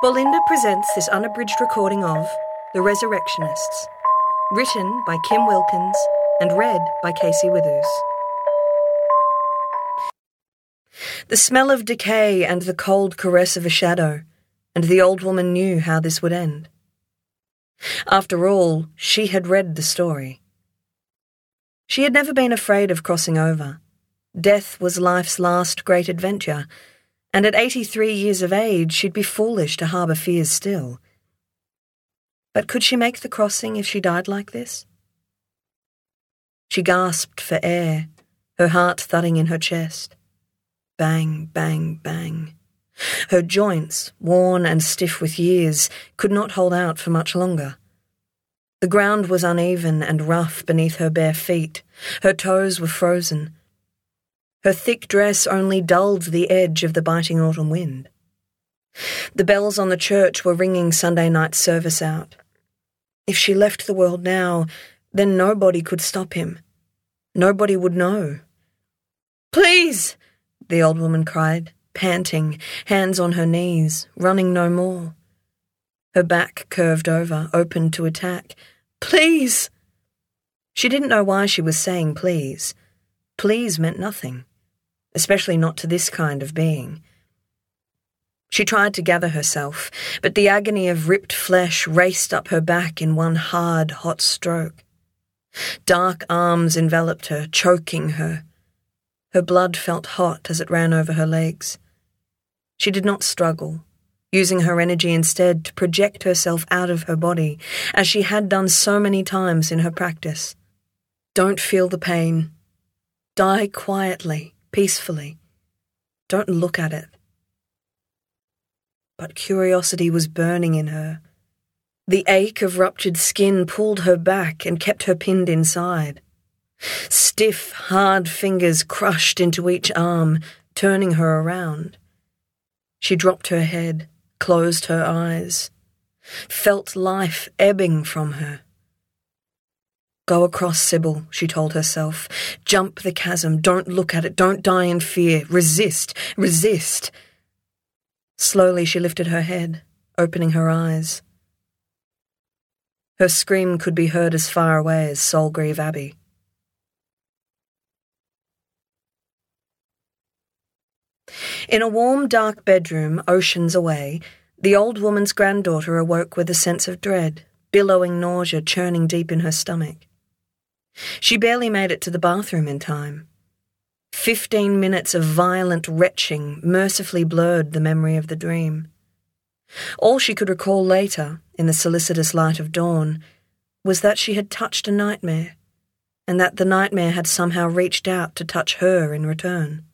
Bolinda presents this unabridged recording of The Resurrectionists, written by Kim Wilkins and read by Casey Withers. The smell of decay and the cold caress of a shadow, and the old woman knew how this would end. After all, she had read the story. She had never been afraid of crossing over. Death was life's last great adventure, and at 83 years of age she'd be foolish to harbour fears still. But could she make the crossing if she died like this? She gasped for air, her heart thudding in her chest. Bang, bang, bang. Her joints, worn and stiff with years, could not hold out for much longer. The ground was uneven and rough beneath her bare feet. Her toes were frozen. Her thick dress only dulled the edge of the biting autumn wind. The bells on the church were ringing Sunday night service out. If she left the world now, then nobody could stop him. Nobody would know. "Please!" the old woman cried, panting, hands on her knees, running no more. Her back curved over, open to attack. "Please!" She didn't know why she was saying please. Please meant nothing, especially not to this kind of being. She tried to gather herself, but the agony of ripped flesh raced up her back in one hard, hot stroke. Dark arms enveloped her, choking her. Her blood felt hot as it ran over her legs. She did not struggle, using her energy instead to project herself out of her body, as she had done so many times in her practice. Don't feel the pain. Die quietly, peacefully. Don't look at it. But curiosity was burning in her. The ache of ruptured skin pulled her back and kept her pinned inside. Stiff, hard fingers crushed into each arm, turning her around. She dropped her head, closed her eyes, felt life ebbing from her. Go across, Sybil, she told herself. Jump the chasm, don't look at it, don't die in fear. Resist, resist. Slowly she lifted her head, opening her eyes. Her scream could be heard as far away as Solgrave Abbey. In a warm, dark bedroom, oceans away, the old woman's granddaughter awoke with a sense of dread, billowing nausea churning deep in her stomach. She barely made it to the bathroom in time. 15 minutes of violent retching mercifully blurred the memory of the dream. All she could recall later, in the solicitous light of dawn, was that she had touched a nightmare, and that the nightmare had somehow reached out to touch her in return.